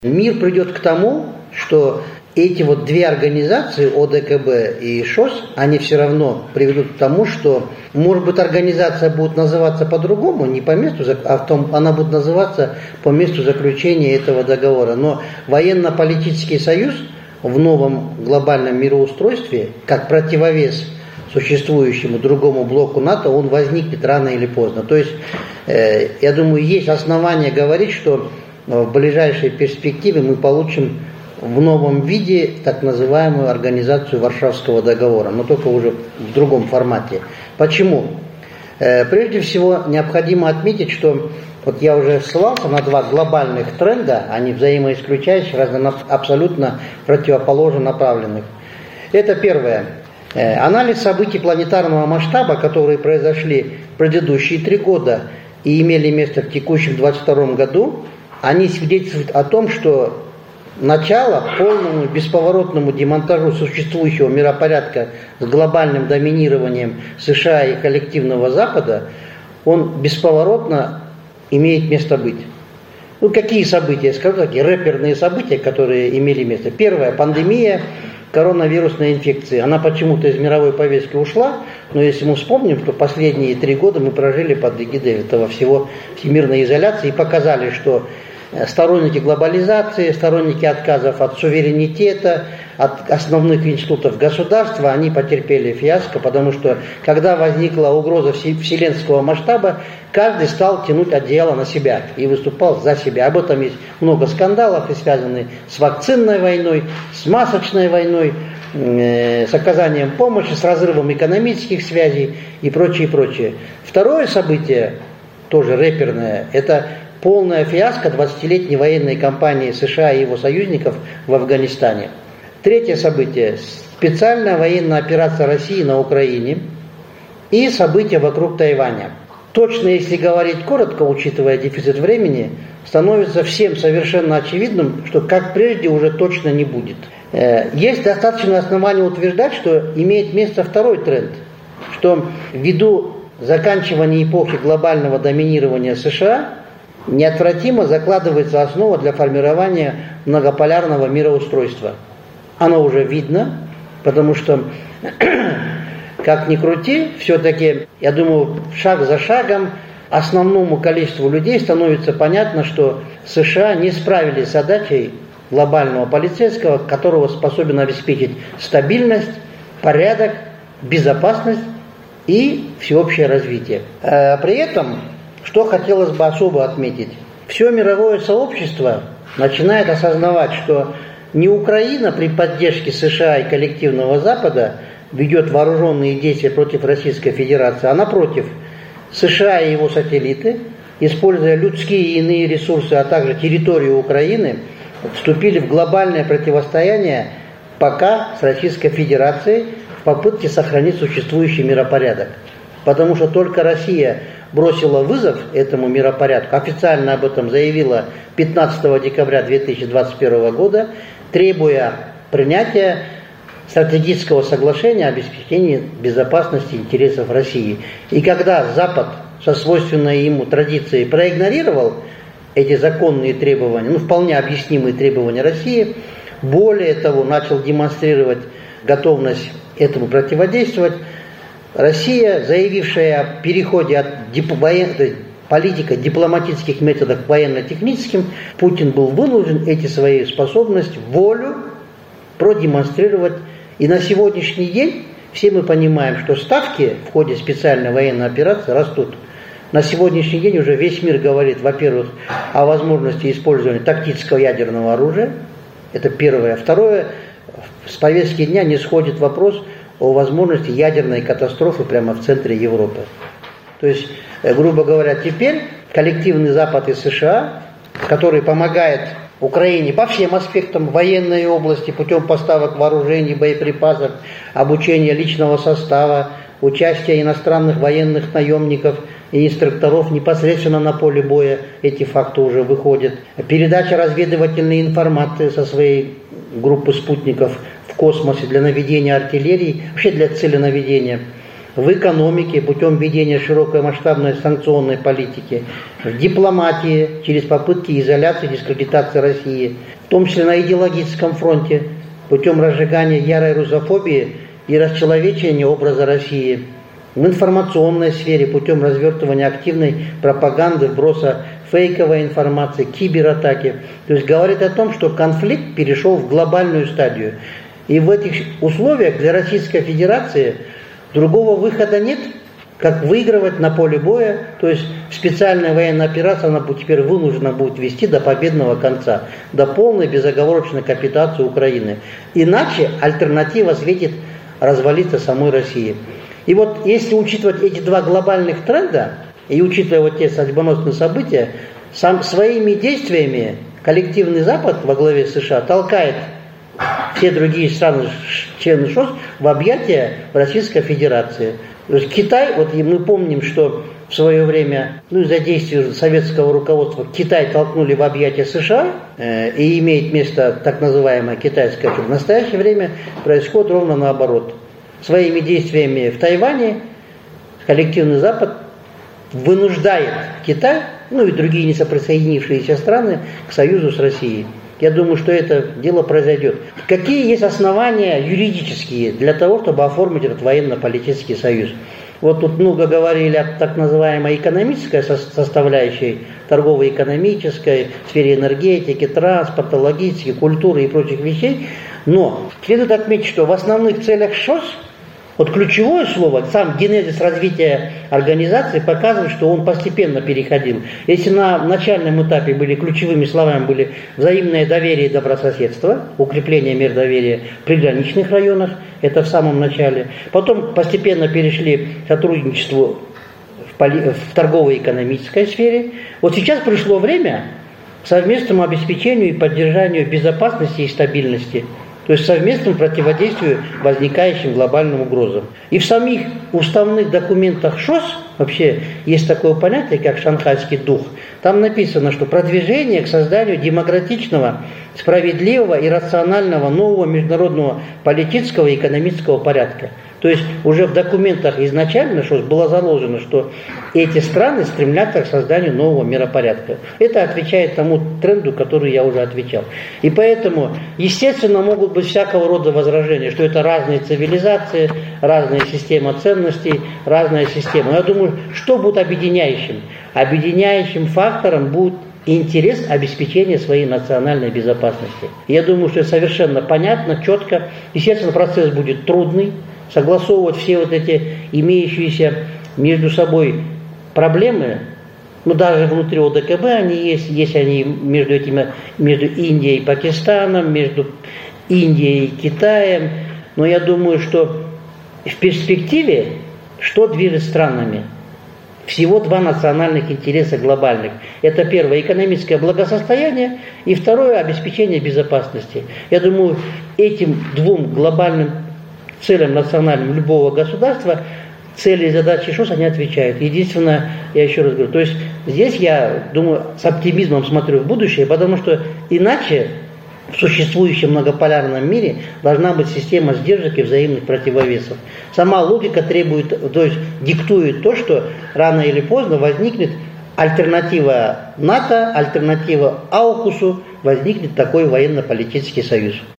Мир придет к тому, что эти вот две организации, ОДКБ и ШОС, они все равно приведут к тому, что, может быть, организация будет называться по-другому, не по месту, она будет называться по месту заключения этого договора. Но военно-политический союз в новом глобальном мироустройстве, как противовес существующему другому блоку НАТО, он возникнет рано или поздно. То есть, я думаю, есть основания говорить, что в ближайшей перспективе мы получим в новом виде так называемую организацию Варшавского договора, но только уже в другом формате. Почему? Прежде всего, необходимо отметить, что вот я уже ссылался на два глобальных тренда, они взаимоисключающие, абсолютно противоположно направленных. Это первое. Анализ событий планетарного масштаба, которые произошли в предыдущие 3 года и имели место в текущем 2022 году, они свидетельствуют о том, что начало полному бесповоротному демонтажу существующего миропорядка с глобальным доминированием США и коллективного Запада, он бесповоротно имеет место быть. Ну, какие события? Я скажу, такие рэперные события, которые имели место. Первое, пандемия коронавирусной инфекции. Она почему-то из мировой повестки ушла, но если мы вспомним, что последние 3 года мы прожили под эгидой этого всего всемирной изоляции и показали, что сторонники глобализации, сторонники отказов от суверенитета, от основных институтов государства, они потерпели фиаско, потому что когда возникла угроза вселенского масштаба, каждый стал тянуть одеяло на себя и выступал за себя. Об этом есть много скандалов, и связаны с вакцинной войной, с масочной войной, с оказанием помощи, с разрывом экономических связей и прочее, прочее. Второе событие, тоже рэперное, это полная фиаско 20-летней военной кампании США и его союзников в Афганистане. Третье событие – специальная военная операция России на Украине и события вокруг Тайваня. Точно, если говорить коротко, учитывая дефицит времени, становится всем совершенно очевидным, что как прежде уже точно не будет. Есть достаточно оснований утверждать, что имеет место второй тренд, что ввиду заканчивания эпохи глобального доминирования США неотвратимо закладывается основа для формирования многополярного мироустройства. Оно уже видно, потому что, как ни крути, все-таки, я думаю, шаг за шагом основному количеству людей становится понятно, что США не справились с задачей глобального полицейского, которого способен обеспечить стабильность, порядок, безопасность и всеобщее развитие. При этом, что хотелось бы особо отметить, все мировое сообщество начинает осознавать, что не Украина при поддержке США и коллективного Запада ведет вооруженные действия против Российской Федерации, а напротив, США и его сателлиты, используя людские и иные ресурсы, а также территорию Украины, вступили в глобальное противостояние пока с Российской Федерацией в попытке сохранить существующий миропорядок. Потому что только Россия бросила вызов этому миропорядку, официально об этом заявила 15 декабря 2021 года, требуя принятия стратегического соглашения о обеспечении безопасности интересов России. И когда Запад со свойственной ему традицией проигнорировал эти законные требования, вполне объяснимые требования России, более того, начал демонстрировать готовность этому противодействовать, Россия, заявившая о переходе от политика дипломатических методов к военно-техническим, Путин был вынужден эти свои способности, волю продемонстрировать. И на сегодняшний день все мы понимаем, что ставки в ходе специальной военной операции растут. На сегодняшний день уже весь мир говорит, во-первых, о возможности использования тактического ядерного оружия. Это первое. Второе, с повестки дня не сходит вопрос о возможности ядерной катастрофы прямо в центре Европы. То есть, грубо говоря, теперь коллективный Запад и США, который помогает Украине по всем аспектам военной области, путем поставок вооружений, боеприпасов, обучения личного состава, участия иностранных военных наемников и инструкторов непосредственно на поле боя, эти факты уже выходят. Передача разведывательной информации со своей группы спутников в космосе для наведения артиллерии, вообще для целенаведения. в экономике путем введения широкой масштабной санкционной политики, в дипломатии через попытки изоляции, дискредитации России, в том числе на идеологическом фронте путем разжигания ярой русофобии и расчеловечения образа России, в информационной сфере путем развертывания активной пропаганды, вброса фейковой информации, кибератаки. То есть говорит о том, что конфликт перешел в глобальную стадию. И в этих условиях для Российской Федерации другого выхода нет, как выигрывать на поле боя. То есть специальная военная операция она теперь вынуждена будет вести до победного конца, до полной безоговорочной капитуляции Украины. Иначе альтернатива светит развалиться самой России. И вот если учитывать эти два глобальных тренда, и учитывая вот те судьбоносные события, своими действиями коллективный Запад во главе США толкает все другие страны, члены ШОС, в объятия Российской Федерации. То есть Китай, вот мы помним, что в свое время, из-за действий советского руководства, Китай толкнули в объятия США, и имеет место так называемая китайская. В настоящее время происходит ровно наоборот. Своими действиями в Тайване коллективный Запад вынуждает Китай, и другие несоприсоединившиеся страны к союзу с Россией. Я думаю, что это дело произойдет. Какие есть основания юридические для того, чтобы оформить этот военно-политический союз? Вот тут много говорили о так называемой экономической составляющей, торгово-экономической, в сфере энергетики, транспорта, логистики, культуры и прочих вещей. Но следует отметить, что в основных целях ШОС, вот ключевое слово, сам генезис развития организации показывает, что он постепенно переходил. Если на начальном этапе ключевыми словами были взаимное доверие и добрососедство, укрепление мер доверия в приграничных районах, это в самом начале. Потом постепенно перешли к сотрудничеству в торгово-экономической сфере. Вот сейчас пришло время к совместному обеспечению и поддержанию безопасности и стабильности. То есть совместному противодействию возникающим глобальным угрозам. И в самих уставных документах ШОС вообще есть такое понятие, как шанхайский дух. Там написано, что продвижение к созданию демократичного, справедливого и рационального нового международного политического и экономического порядка. То есть уже в документах изначально ШОС было заложено, что эти страны стремятся к созданию нового миропорядка. Это отвечает тому тренду, который я уже отвечал. И поэтому, естественно, могут быть всякого рода возражения, что это разные цивилизации, разная система ценностей, разная система. Но я думаю, что будет объединяющим? Объединяющим фактором будет интерес обеспечения своей национальной безопасности. Я думаю, что это совершенно понятно, четко. Естественно, процесс будет трудный. Согласовывать все вот эти имеющиеся между собой проблемы, даже внутри ОДКБ они есть они между Индией и Пакистаном, между Индией и Китаем. Но я думаю, что в перспективе что движет странами? Всего два национальных интереса глобальных. Это первое, экономическое благосостояние, и второе, обеспечение безопасности. Я думаю, этим двум глобальным целям национальным любого государства, цели и задачи ШОС, они отвечают. Единственное, я еще раз говорю, то есть здесь я думаю, с оптимизмом смотрю в будущее, потому что иначе в существующем многополярном мире должна быть система сдержек и взаимных противовесов. Сама логика требует, то есть диктует то, что рано или поздно возникнет альтернатива НАТО, альтернатива АУКУСу, возникнет такой военно-политический союз.